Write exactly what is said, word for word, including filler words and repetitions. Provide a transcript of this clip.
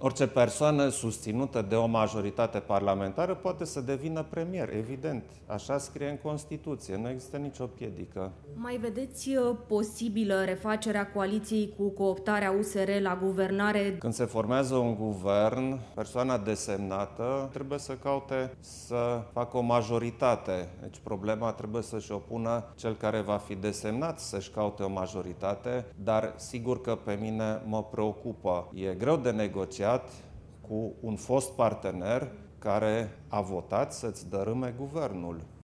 Orice persoană susținută de o majoritate parlamentară poate să devină premier, evident. Așa scrie în Constituție, nu există nicio piedică. Mai vedeți posibilă refacerea coaliției cu cooptarea U S R la guvernare? Când se formează un guvern, persoana desemnată trebuie să caute să facă o majoritate. Deci problema trebuie să-și opună cel care va fi desemnat să-și caute o majoritate, dar sigur că pe mine mă preocupă. E greu de negociat cu un fost partener care a votat să-ți dărâme guvernul.